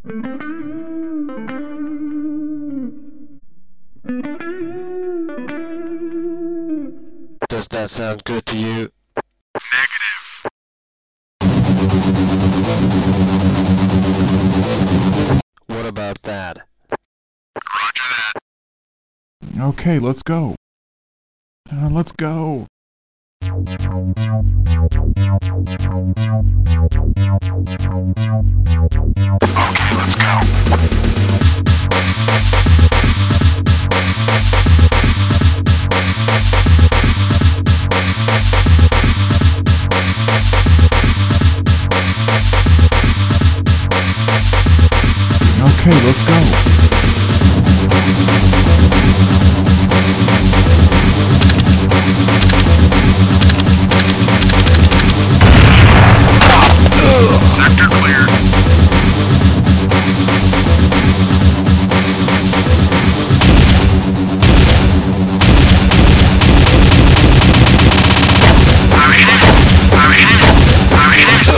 Does that sound good to you? Negative. What about that? Roger that. Okay, let's go. Let's go. Okay, let's go. Okay, let's go. Sector cleared. I'm hit. I'm hit. I'm hit.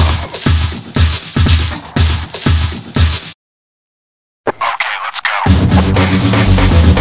Okay, let's go.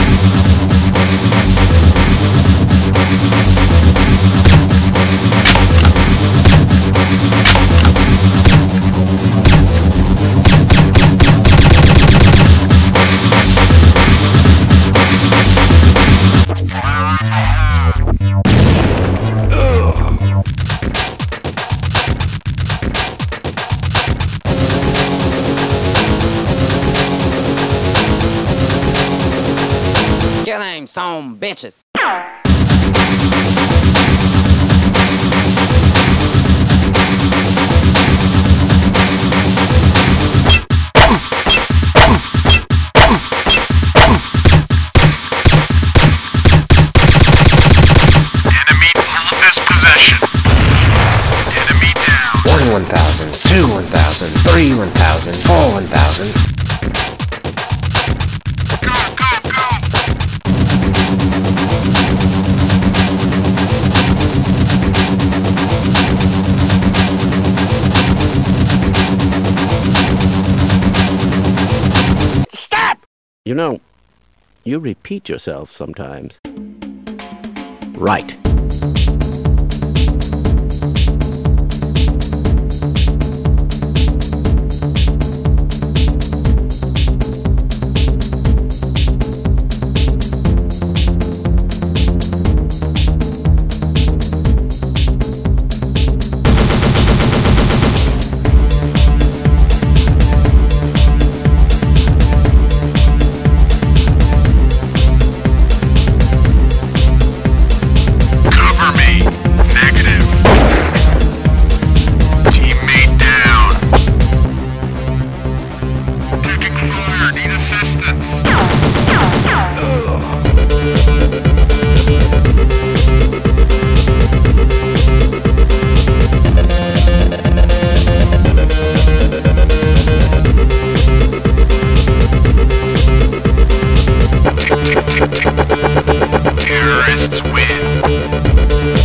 Kill him, some bitches. Enemy hold this possession. Enemy down. 1,000, 2 1,000, 3 1,000, 4 1,000. Go, go, go. You know, you repeat yourself sometimes. Right. Cover me. Negative. Teammate down. Taking fire. Need assistance. Tick, tick, tick, tick. Terrorists win.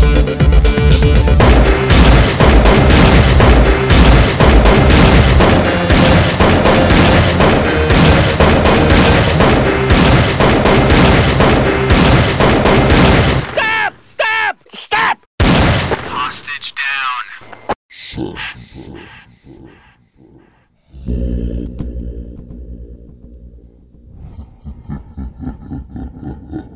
Hostage down.